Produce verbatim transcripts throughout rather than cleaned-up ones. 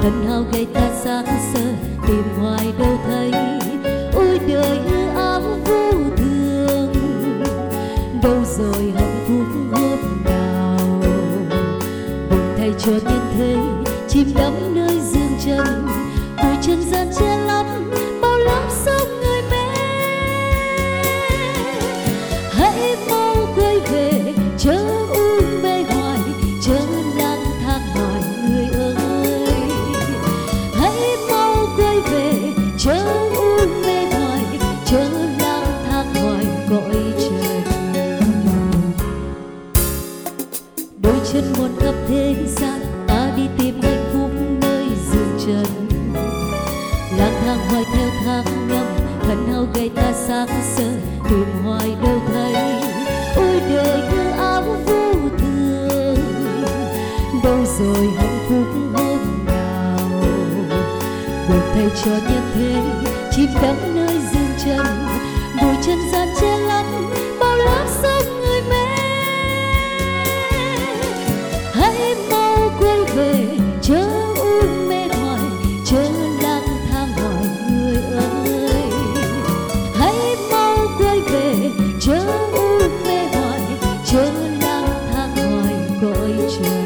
hận hao gây ta sáng sơ tìm hoài đâu thấy. Ôi đời hư ảo vô thường, đâu rồi hạnh phúc hôm nào. Buồn thay cho nhân thế chìm đắm nơi dương trần, bụi trần gian che lấp bao lắm sông người mê. Hãy mau quay về chớ u mê hoài, chớ lang thang hỏi người ơi. Hãy mau quay về chớ u mê hoài, chớ lang thang hỏi cõi trời. Đôi chân một khắp thế gian, ta đi tìm hạnh phúc nơi dương trần. Lang thang hoài theo tháng năm, hận hao gây ta sáng sơ tìm hoài đâu thấy. Ôi đời hư ảo vô thường, đâu rồi hạnh phúc hôm nào. Buồn thay cho nhân thế chìm đắm nơi dương trần, bụi trần gian che lấp bao lớp sông người mê. Hãy mau quay về chớ u mê hoài, chớ lang thang hỏi người ơi. Hãy mau quay về chớ u mê hoài, chớ lang thang hỏi cõi trời.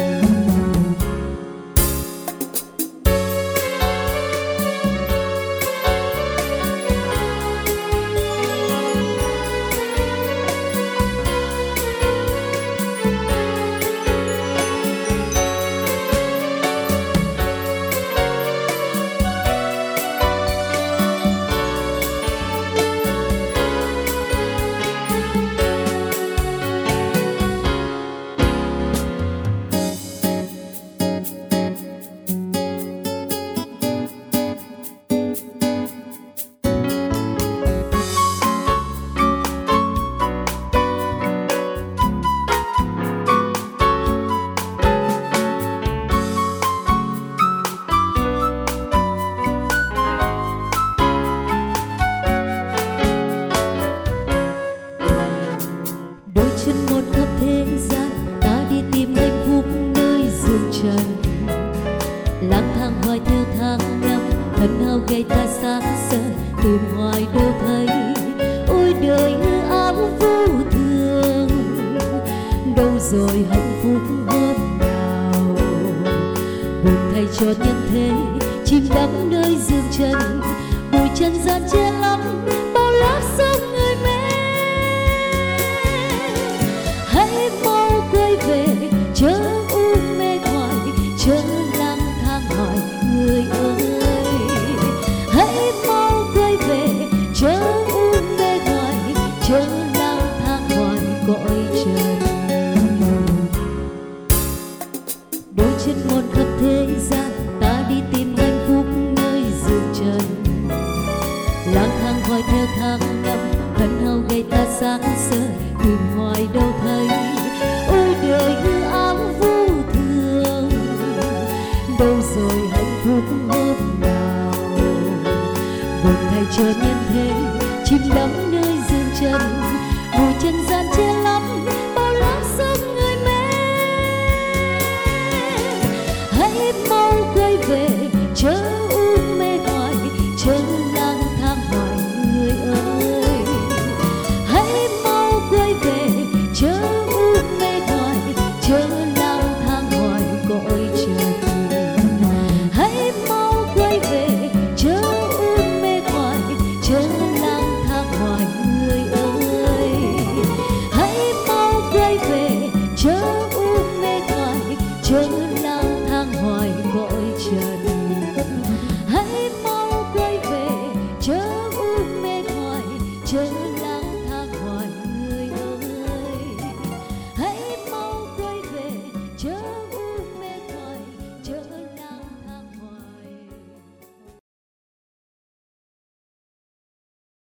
Lang thang hoài theo tháng năm, hận hao gây ta sáng sơ tìm hoài đâu thấy. Ôi đời hư ảo vô thường, đâu rồi hạnh phúc hôm nào. Buồn thay cho nhân thế chìm đắm nơi dương trần, bụi trần gian che lấp bao lớp sông người mê. Hãy mau quay về chớ u mê hoài, chớ lang thang hỏi người ơi. Hãy mau quay về chớ u mê hoài, chớ lang thang hỏi cõi trời. Đôi chân một khắp thế gian, ta đi tìm hạnh phúc nơi dương trần. Lang thang hoài theo tháng năm, hận hao gây ta sáng sơ tìm hoài đâu thấy. Ôi đời hư ảo vô thường, đâu rồi hạnh phúc hôm nào. Buồn thay cho nhân thế chìm đắm nơi dương trần, bụi trần gian che lấp bao lớp sông người mê. Hãy mau quay về chớ u mê hoài, chớ lang thang hỏi người ơi. Hãy mau quay về chớ u mê hoài, chớ lang thang hỏi cõi trời. Hãy mau quay về chớ u mê hoài, chớ lang thang hỏi người ơi. Hãy mau quay về chớ u mê hoài, chớ